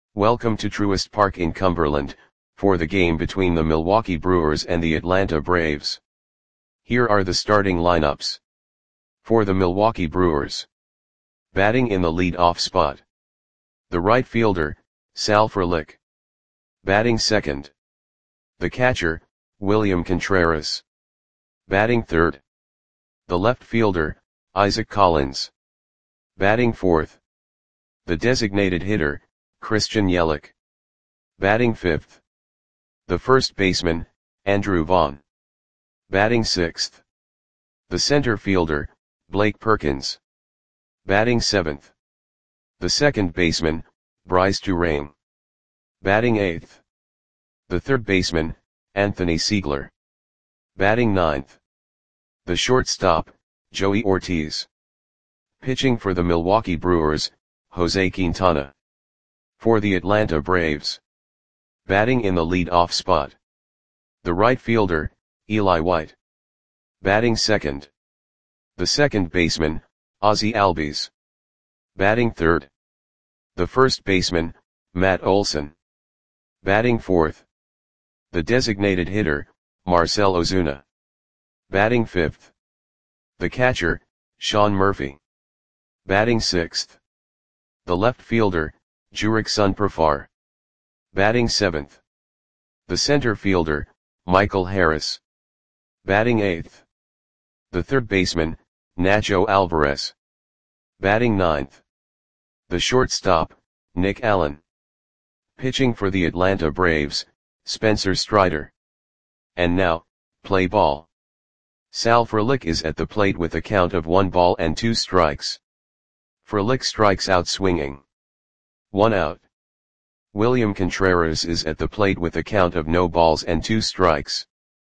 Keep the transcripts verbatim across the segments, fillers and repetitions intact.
Welcome to Truist Park in Cumberland, for the game between the Milwaukee Brewers and the Atlanta Braves. Here are the starting lineups. For the Milwaukee Brewers. Batting in the lead-off spot. The right fielder, Sal Frelick. Batting second. The catcher, William Contreras. Batting third. The left fielder, Isaac Collins. Batting fourth. The designated hitter, Christian Yelich. Batting fifth. The first baseman, Andrew Vaughn. Batting sixth. The center fielder, Blake Perkins. Batting seventh. The second baseman, Brice Turang. Batting eighth. The third baseman, Anthony Siegler. Batting ninth. The shortstop, Joey Ortiz. Pitching for the Milwaukee Brewers, Jose Quintana. For the Atlanta Braves. Batting in the lead-off spot. The right fielder, Eli White. Batting second. The second baseman, Ozzie Albies. Batting third. The first baseman, Matt Olson. Batting fourth. The designated hitter, Marcell Ozuna. Batting fifth. The catcher, Sean Murphy. Batting sixth. The left fielder, Jurickson Profar. Batting seventh. The center fielder, Michael Harris. Batting eighth. The third baseman, Nacho Alvarez. Batting ninth. The shortstop, Nick Allen. Pitching for the Atlanta Braves, Spencer Strider. And now, play ball. Sal Frelick is at the plate with a count of one ball and two strikes. Frelick strikes out swinging. One out. William Contreras is at the plate with a count of no balls and two strikes.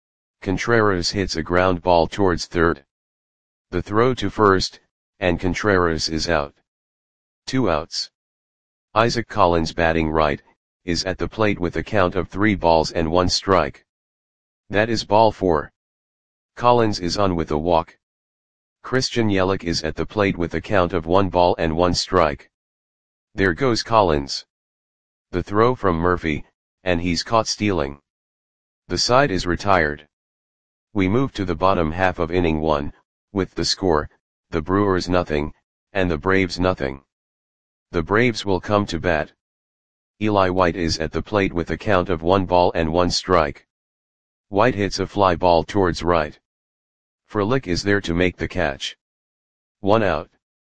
Contreras hits a ground ball towards third. The throw to first, and Contreras is out. Two outs. Isaac Collins, batting right, is at the plate with a count of three balls and one strike. That is ball four. Collins is on with a walk. Christian Yelich is at the plate with a count of one ball and one strike. There goes Collins. The throw from Murphy, and he's caught stealing. The side is retired. We move to the bottom half of inning one, with the score, the Brewers nothing, and the Braves nothing. The Braves will come to bat. Eli White is at the plate with a count of one ball and one strike. White hits a fly ball towards right. Frelick is there to make the catch. One out.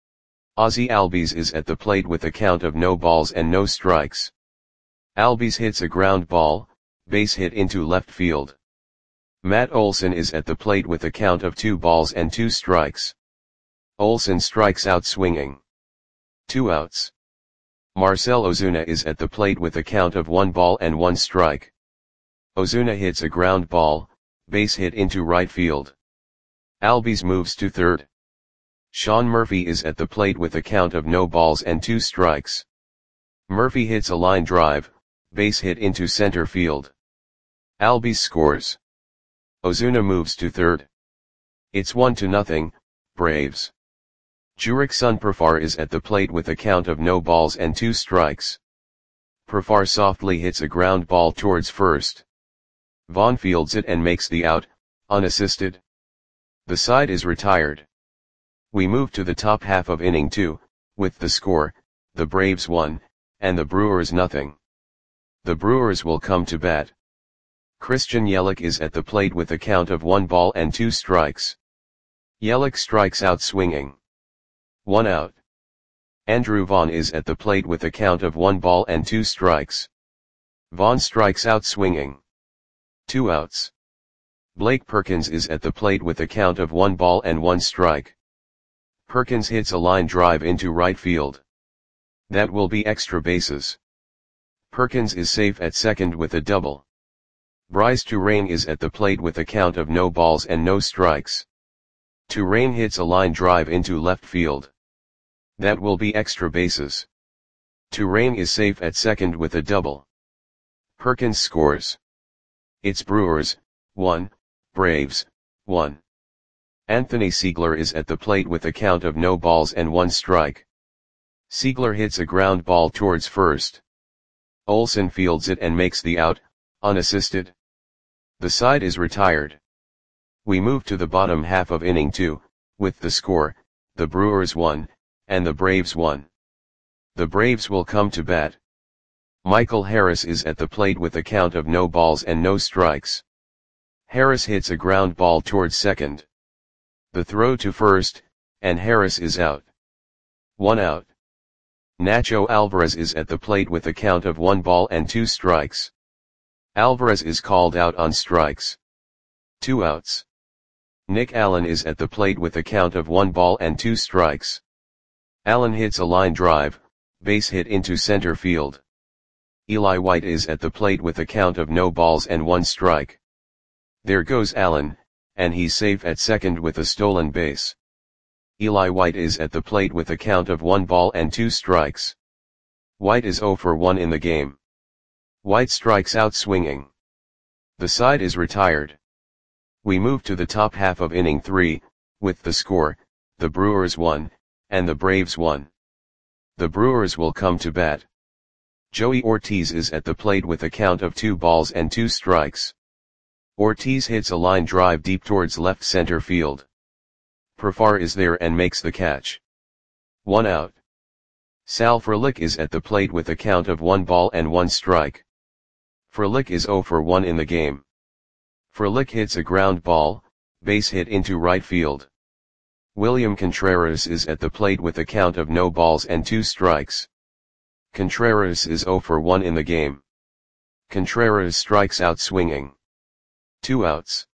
Ozzie Albies is at the plate with a count of no balls and no strikes. Albies hits a ground ball, base hit into left field. Matt Olson is at the plate with a count of two balls and two strikes. Olson strikes out swinging. Two outs. Marcell Ozuna is at the plate with a count of one ball and one strike. Ozuna hits a ground ball, base hit into right field. Albies moves to third. Sean Murphy is at the plate with a count of no balls and two strikes. Murphy hits a line drive, base hit into center field. Albies scores. Ozuna moves to third. It's one to nothing, Braves. Jurickson Profar is at the plate with a count of no balls and two strikes. Profar softly hits a ground ball towards first. Vaughn fields it and makes the out, unassisted. The side is retired. We move to the top half of inning two, with the score, the Braves one, and the Brewers nothing. The Brewers will come to bat. Christian Yelich is at the plate with a count of one ball and two strikes. Yelich strikes out swinging. One out. Andrew Vaughn is at the plate with a count of one ball and two strikes. Vaughn strikes out swinging. Two outs. Blake Perkins is at the plate with a count of one ball and one strike. Perkins hits a line drive into right field. That will be extra bases. Perkins is safe at second with a double. Brice Turang is at the plate with a count of no balls and no strikes. Turang hits a line drive into left field. That will be extra bases. Turang is safe at second with a double. Perkins scores. It's Brewers, one, Braves, one. Anthony Siegler is at the plate with a count of no balls and one strike. Siegler hits a ground ball towards first. Olsen fields it and makes the out, unassisted. The side is retired. We move to the bottom half of inning two, with the score, the Brewers one, and the Braves one. The Braves will come to bat. Michael Harris is at the plate with a count of no balls and no strikes. Harris hits a ground ball towards second. The throw to first, and Harris is out. One out. Nacho Alvarez is at the plate with a count of one ball and two strikes. Alvarez is called out on strikes. Two outs. Nick Allen is at the plate with a count of one ball and two strikes. Allen hits a line drive, base hit into center field. Eli White is at the plate with a count of no balls and one strike. There goes Allen, and he's safe at second with a stolen base. Eli White is at the plate with a count of one ball and two strikes. White is oh for one in the game. White strikes out swinging. The side is retired. We move to the top half of inning three, with the score, the Brewers one, and the Braves one. The Brewers will come to bat. Joey Ortiz is at the plate with a count of two balls and two strikes. Ortiz hits a line drive deep towards left center field. Profar is there and makes the catch. One out. Sal Frelick is at the plate with a count of one ball and one strike. Frelick is oh for one in the game. Frelick hits a ground ball, base hit into right field. William Contreras is at the plate with a count of no balls and two strikes. Contreras is oh for one in the game. Contreras strikes out swinging. Two outs.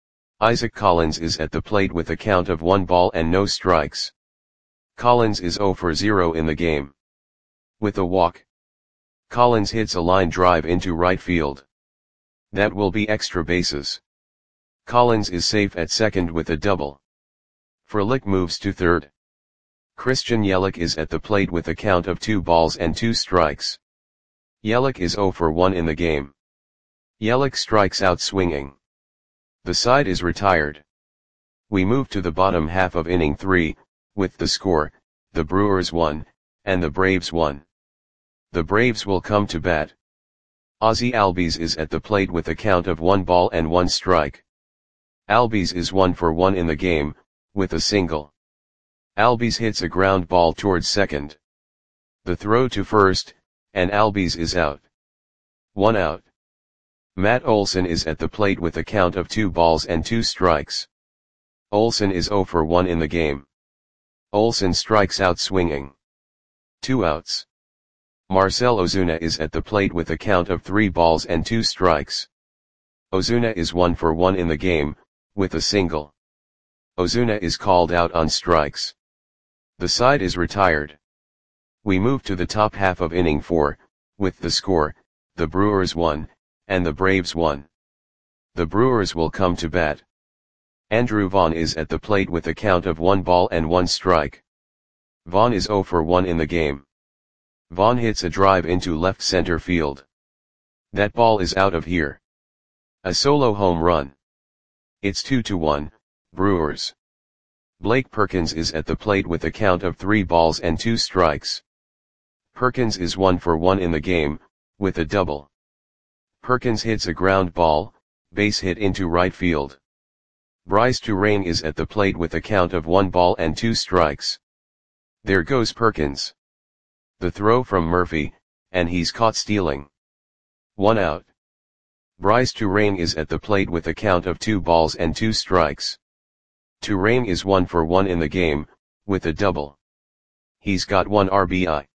Isaac Collins is at the plate with a count of one ball and no strikes. Collins is oh for zero in the game. With a walk. Collins hits a line drive into right field. That will be extra bases. Collins is safe at second with a double. Frelick moves to third. Christian Yelich is at the plate with a count of two balls and two strikes. Yelich is oh for one in the game. Yelich strikes out swinging. The side is retired. We move to the bottom half of inning three, with the score, the Brewers one, and the Braves one. The Braves will come to bat. Ozzie Albies is at the plate with a count of one ball and one strike. Albies is one for one in the game, with a single. Albies hits a ground ball towards second. The throw to first, and Albies is out. One out. Matt Olson is at the plate with a count of two balls and two strikes. Olson is oh for one in the game. Olson strikes out swinging. Two outs. Marcell Ozuna is at the plate with a count of three balls and two strikes. Ozuna is one for one in the game, with a single. Ozuna is called out on strikes. The side is retired. We move to the top half of inning four, with the score, the Brewers one, and the Braves one. The Brewers will come to bat. Andrew Vaughn is at the plate with a count of one ball and one strike. Vaughn is oh for one in the game. Vaughn hits a drive into left center field. That ball is out of here. A solo home run. It's two to one, Brewers. Blake Perkins is at the plate with a count of three balls and two strikes. Perkins is one for one in the game, with a double. Perkins hits a ground ball, base hit into right field. Bryce Turang is at the plate with a count of one ball and two strikes. There goes Perkins. The throw from Murphy, and he's caught stealing. One out. Bryce Turang is at the plate with a count of two balls and two strikes. Turang is one for one in the game, with a double. He's got one R B I.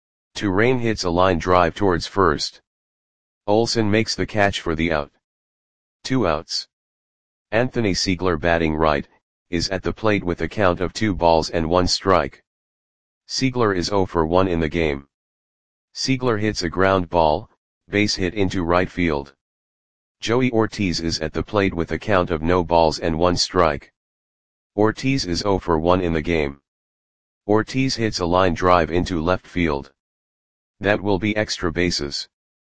Turang hits a line drive towards first. Olsen makes the catch for the out. Two outs. Anthony Siegler, batting right, is at the plate with a count of two balls and one strike. Siegler is oh for one in the game. Siegler hits a ground ball, base hit into right field. Joey Ortiz is at the plate with a count of no balls and one strike. Ortiz is oh for one in the game. Ortiz hits a line drive into left field. That will be extra bases.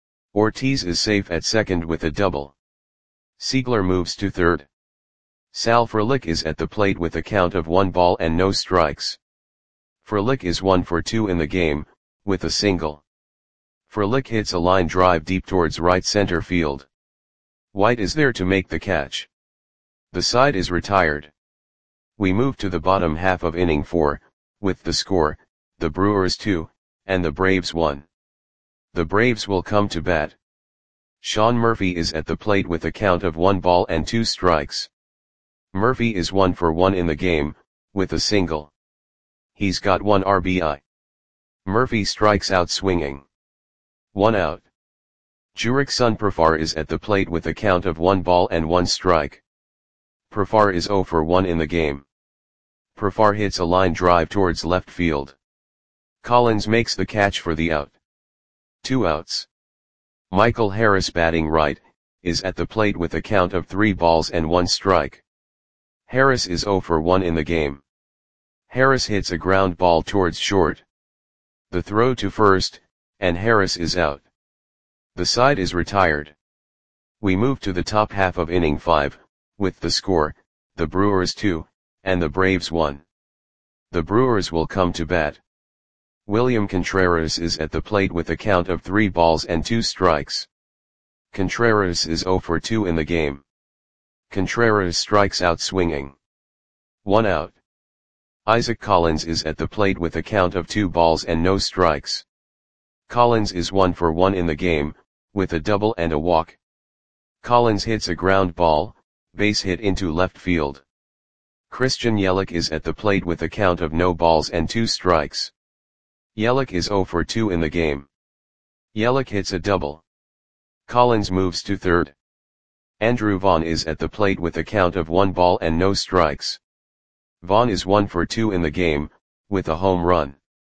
Ortiz is safe at second with a double. Siegler moves to third. Sal Frelick is at the plate with a count of one ball and no strikes. Frelick is one for two in the game, with a single. Frelick hits a line drive deep towards right center field. White is there to make the catch. The side is retired. We move to the bottom half of inning four, with the score, the Brewers two, and the Braves one. The Braves will come to bat. Sean Murphy is at the plate with a count of one ball and two strikes. Murphy is one for one in the game, with a single. He's got one R B I. Murphy strikes out swinging. One out. Jurickson Profar is at the plate with a count of one ball and one strike. Profar is zero for one in the game. Profar hits a line drive towards left field. Collins makes the catch for the out. Two outs. Michael Harris, batting right, is at the plate with a count of three balls and one strike. Harris is zero for one in the game. Harris hits a ground ball towards short. The throw to first, and Harris is out. The side is retired. We move to the top half of inning five, with the score, the Brewers two, and the Braves one. The Brewers will come to bat. William Contreras is at the plate with a count of three balls and two strikes. Contreras is zero for two in the game. Contreras strikes out swinging. One out. Isaac Collins is at the plate with a count of two balls and no strikes. Collins is one for one in the game, with a double and a walk. Collins hits a ground ball, base hit into left field. Christian Yelich is at the plate with a count of no balls and two strikes. Yelich is zero for two in the game. Yelich hits a double. Collins moves to third. Andrew Vaughn is at the plate with a count of one ball and no strikes. Vaughn is one for two in the game, with a home run.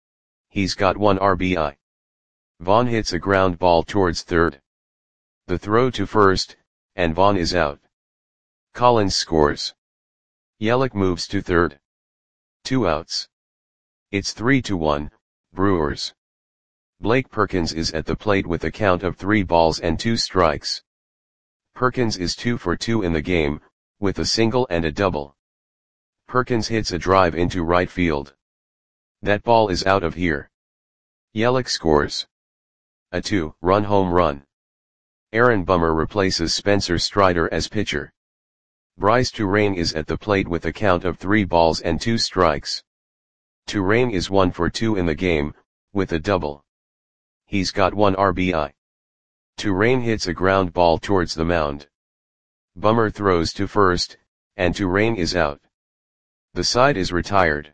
He's got one R B I. Vaughn hits a ground ball towards third. The throw to first, and Vaughn is out. Collins scores. Yelich moves to third. Two outs. It's three to one, Brewers. Blake Perkins is at the plate with a count of three balls and two strikes. Perkins is two for two in the game, with a single and a double. Perkins hits a drive into right field. That ball is out of here. Yelich scores. A two-run home run. Aaron Bummer replaces Spencer Strider as pitcher. Bryce Turang is at the plate with a count of three balls and two strikes. Turang is one for two in the game, with a double. He's got one R B I. Turang hits a ground ball towards the mound. Bummer throws to first, and Turang is out. The side is retired.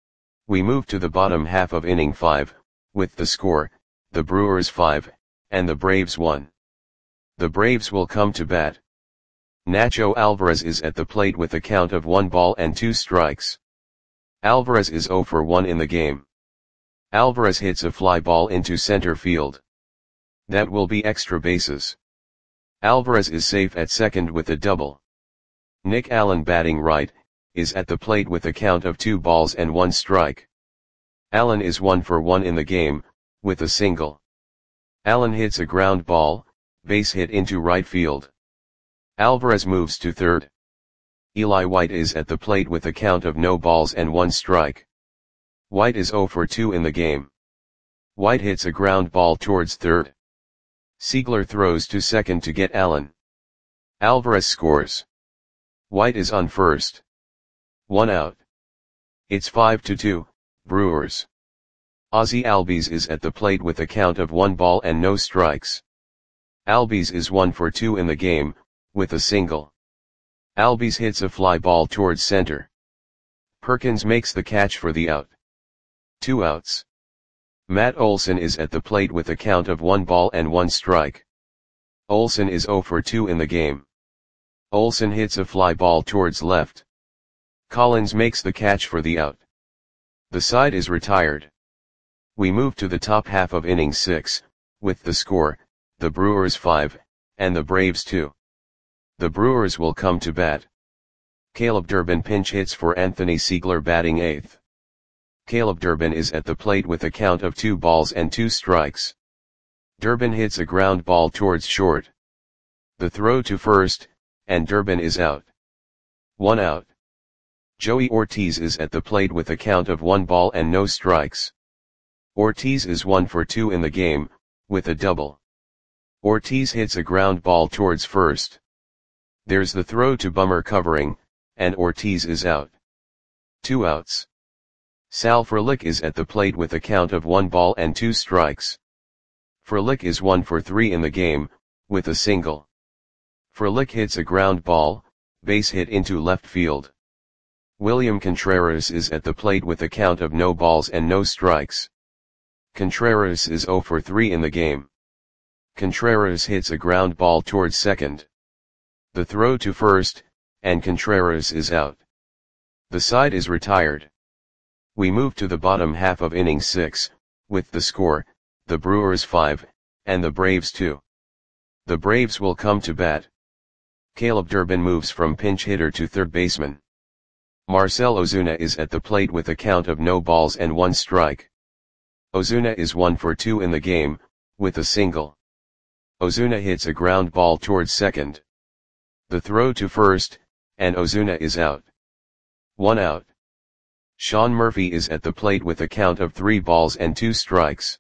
We move to the bottom half of inning five, with the score, the Brewers five, and the Braves one. The Braves will come to bat. Nacho Alvarez is at the plate with a count of one ball and two strikes. Alvarez is zero for one in the game. Alvarez hits a fly ball into center field. That will be extra bases. Alvarez is safe at second with a double. Nick Allen, batting right, is at the plate with a count of two balls and one strike. Allen is one for one in the game, with a single. Allen hits a ground ball, base hit into right field. Alvarez moves to third. Eli White is at the plate with a count of no balls and one strike. White is zero for two in the game. White hits a ground ball towards third. Siegler throws to second to get Allen. Alvarez scores. White is on first. One out. It's five to two, Brewers. Ozzie Albies is at the plate with a count of one ball and no strikes. Albies is one for two in the game, with a single. Albies hits a fly ball towards center. Perkins makes the catch for the out. Two outs. Matt Olson is at the plate with a count of one ball and one strike. Olson is zero for two in the game. Olson hits a fly ball towards left. Collins makes the catch for the out. The side is retired. We move to the top half of inning six, with the score, the Brewers five, and the Braves two. The Brewers will come to bat. Caleb Durbin pinch hits for Anthony Siegler, batting eighth. Caleb Durbin is at the plate with a count of two balls and two strikes. Durbin hits a ground ball towards short. The throw to first, and Durbin is out. One out. Joey Ortiz is at the plate with a count of one ball and no strikes. Ortiz is one for two in the game, with a double. Ortiz hits a ground ball towards first. There's the throw to Bummer covering, and Ortiz is out. Two outs. Sal Frelick is at the plate with a count of one ball and two strikes. Frelick is one for three in the game, with a single. Frelick hits a ground ball, base hit into left field. William Contreras is at the plate with a count of no balls and no strikes. Contreras is zero for three in the game. Contreras hits a ground ball towards second. The throw to first, and Contreras is out. The side is retired. We move to the bottom half of inning six, with the score, the Brewers five, and the Braves two. The Braves will come to bat. Caleb Durbin moves from pinch hitter to third baseman. Marcell Ozuna is at the plate with a count of no balls and one strike. Ozuna is one for two in the game, with a single. Ozuna hits a ground ball towards second. The throw to first, and Ozuna is out. One out. Sean Murphy is at the plate with a count of three balls and two strikes.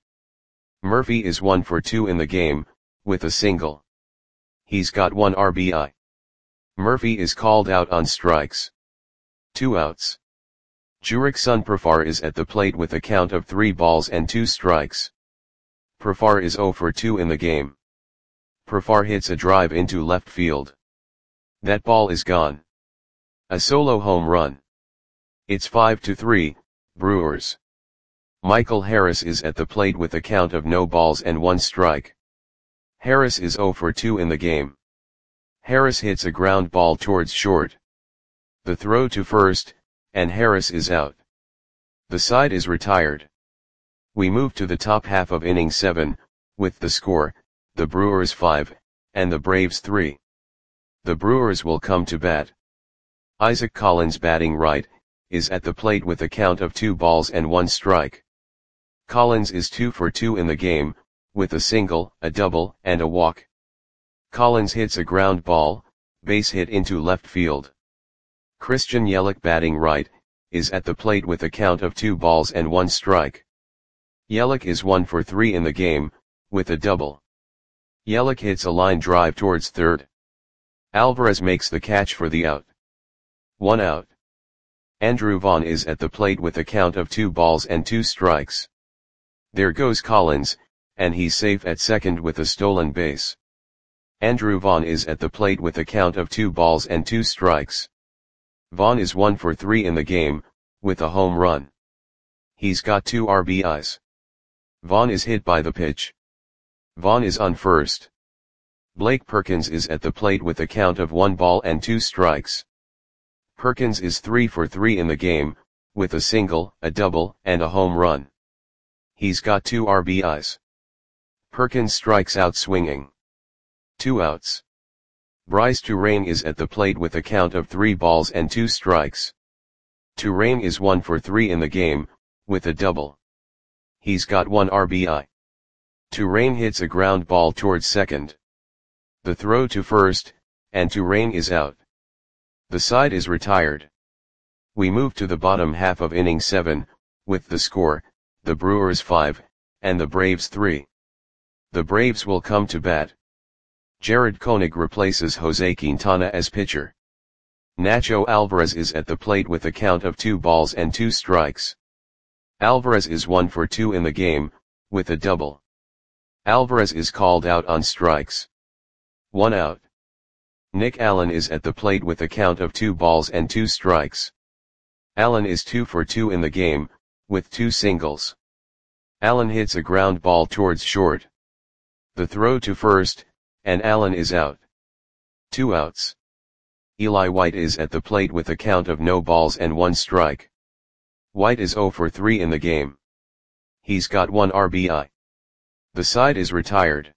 Murphy is one for two in the game, with a single. He's got one R B I. Murphy is called out on strikes. Two outs. Jurickson Profar is at the plate with a count of three balls and two strikes. Profar is zero for two in the game. Profar hits a drive into left field. That ball is gone. A solo home run. It's five to three, Brewers. Michael Harris is at the plate with a count of no balls and one strike. Harris is zero for two in the game. Harris hits a ground ball towards short. The throw to first, and Harris is out. The side is retired. We move to the top half of inning seven, with the score, the Brewers five, and the Braves three. The Brewers will come to bat. Isaac Collins, batting right, is at the plate with a count of two balls and one strike. Collins is two for two in the game, with a single, a double, and a walk. Collins hits a ground ball, base hit into left field. Christian Yelich, batting right, is at the plate with a count of two balls and one strike. Yelich is one for three in the game, with a double. Yelich hits a line drive towards third. Alvarez makes the catch for the out. One out. Andrew Vaughn is at the plate with a count of two balls and two strikes. There goes Collins, and he's safe at second with a stolen base. Andrew Vaughn is at the plate with a count of two balls and two strikes. Vaughn is one for three in the game, with a home run. He's got two R B Is. Vaughn is hit by the pitch. Vaughn is on first. Blake Perkins is at the plate with a count of one ball and two strikes. Perkins is three for three in the game, with a single, a double, and a home run. He's got two R B Is. Perkins strikes out swinging. Two outs. Bryce Turang is at the plate with a count of three balls and two strikes. Turang is one for three in the game, with a double. He's got one R B I. Turang hits a ground ball towards second. The throw to first, and Turang is out. The side is retired. We move to the bottom half of inning seven, with the score, the Brewers five, and the Braves three. The Braves will come to bat. Jared Koenig replaces Jose Quintana as pitcher. Nacho Alvarez is at the plate with a count of two balls and two strikes. Alvarez is one for two in the game, with a double. Alvarez is called out on strikes. One out. Nick Allen is at the plate with a count of two balls and two strikes. Allen is two for two in the game, with two singles. Allen hits a ground ball towards short. The throw to first, and Allen is out. Two outs. Eli White is at the plate with a count of no balls and one strike. White is zero for three in the game. He's got one R B I. The side is retired.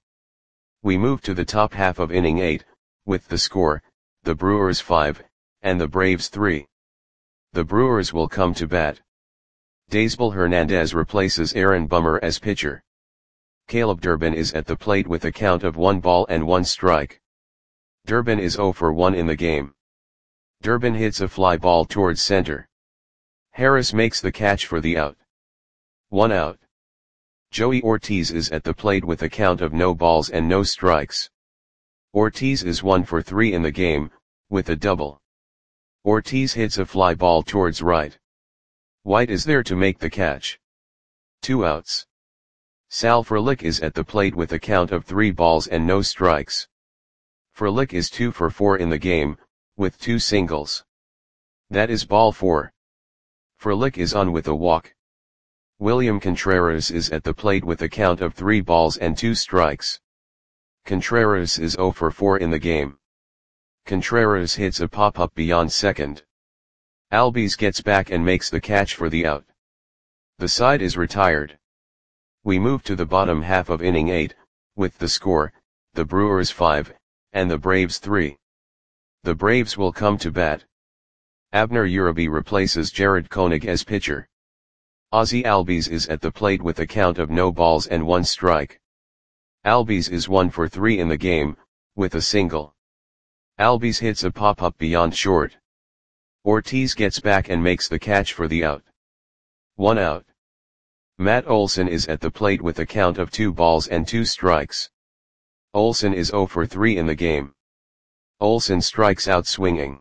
We move to the top half of inning eight, with the score, the Brewers five, and the Braves three. The Brewers will come to bat. Daysbel Hernandez replaces Aaron Bummer as pitcher. Caleb Durbin is at the plate with a count of one ball and one strike. Durbin is zero for one in the game. Durbin hits a fly ball towards center. Harris makes the catch for the out. One out. Joey Ortiz is at the plate with a count of no balls and no strikes. Ortiz is one for three in the game, with a double. Ortiz hits a fly ball towards right. White is there to make the catch. Two outs. Sal Frelick is at the plate with a count of three balls and no strikes. Frelick is two for four in the game, with two singles. That is ball four. Frelick is on with a walk. William Contreras is at the plate with a count of three balls and two strikes. Contreras is zero for four in the game. Contreras hits a pop-up beyond second. Albies gets back and makes the catch for the out. The side is retired. We move to the bottom half of inning eight, with the score, the Brewers five, and the Braves three. The Braves will come to bat. Abner Uribe replaces Jared Koenig as pitcher. Ozzie Albies is at the plate with a count of no balls and one strike. Albies is one for three in the game, with a single. Albies hits a pop-up beyond short. Ortiz gets back and makes the catch for the out. One out. Matt Olson is at the plate with a count of two balls and two strikes. Olson is zero for three in the game. Olson strikes out swinging.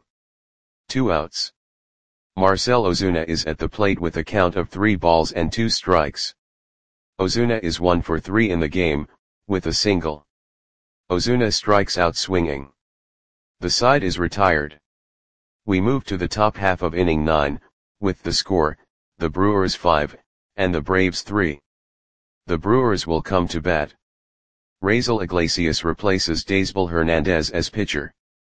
Two outs. Marcell Ozuna is at the plate with a count of three balls and two strikes. Ozuna is one for three in the game, with a single. Ozuna strikes out swinging. The side is retired. We move to the top half of inning nine, with the score, the Brewers five, and the Braves three. The Brewers will come to bat. Raisel Iglesias replaces Daysbel Hernandez as pitcher.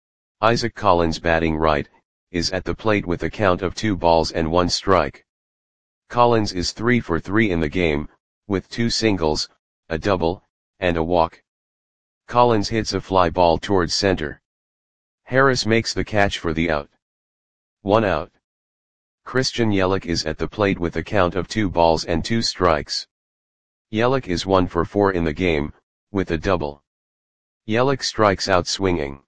Isaac Collins, batting right, is at the plate with a count of two balls and one strike. Collins is three for three in the game, with two singles, a double, and a walk. Collins hits a fly ball towards center. Harris makes the catch for the out. One out. Christian Yelich is at the plate with a count of two balls and two strikes. Yelich is one for four in the game, with a double. Yelich strikes out swinging.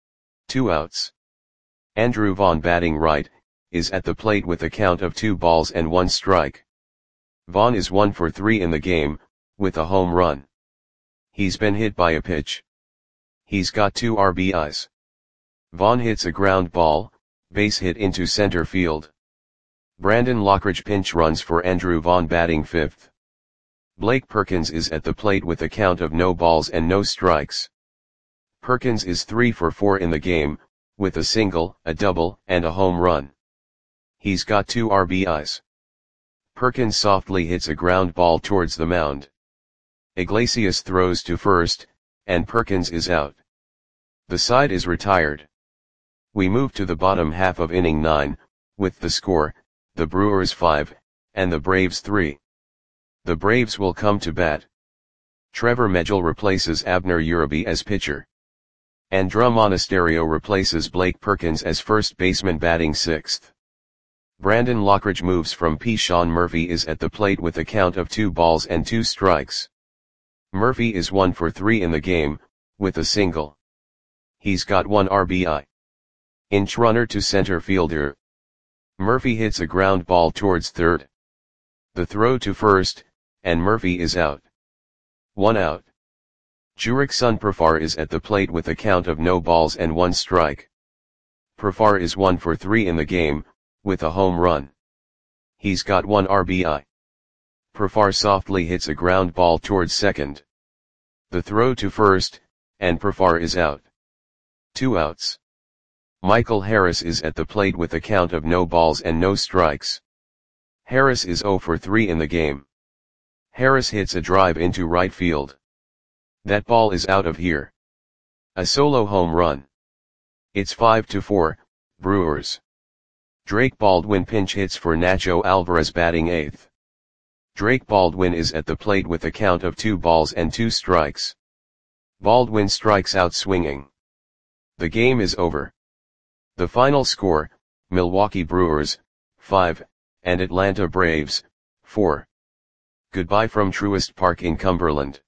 Two outs. Andrew Vaughn, batting right, is at the plate with a count of two balls and one strike. Vaughn is one for three in the game, with a home run. He's been hit by a pitch. He's got two R B Is. Vaughn hits a ground ball, base hit into center field. Brandon Lockridge pinch runs for Andrew Vaughn, batting fifth. Blake Perkins is at the plate with a count of no balls and no strikes. Perkins is three for four in the game, with a single, a double, and a home run. He's got two R B Is. Perkins softly hits a ground ball towards the mound. Iglesias throws to first, and Perkins is out. The side is retired. We move to the bottom half of inning nine, with the score, the Brewers five, and the Braves three. The Braves will come to bat. Trevor Megill replaces Abner Uribe as pitcher. Andruw Monasterio replaces Blake Perkins as first baseman, batting sixth. Brandon Lockridge moves from P. Sean Murphy is at the plate with a count of two balls and two strikes. Murphy is one for three in the game, with a single. He's got one R B I. Inch runner to center fielder. Murphy hits a ground ball towards third. The throw to first, and Murphy is out. One out. Jurickson Profar is at the plate with a count of no balls and one strike. Profar is one for three in the game, with a home run. He's got one R B I. Profar softly hits a ground ball towards second. The throw to first, and Profar is out. Two outs. Michael Harris is at the plate with a count of no balls and no strikes. Harris is zero for three in the game. Harris hits a drive into right field. That ball is out of here. A solo home run. It's five to four, Brewers. Drake Baldwin pinch hits for Nacho Alvarez, batting eighth. Drake Baldwin is at the plate with a count of two balls and two strikes. Baldwin strikes out swinging. The game is over. The final score, Milwaukee Brewers, five, and Atlanta Braves, four. Goodbye from Truist Park in Cumberland.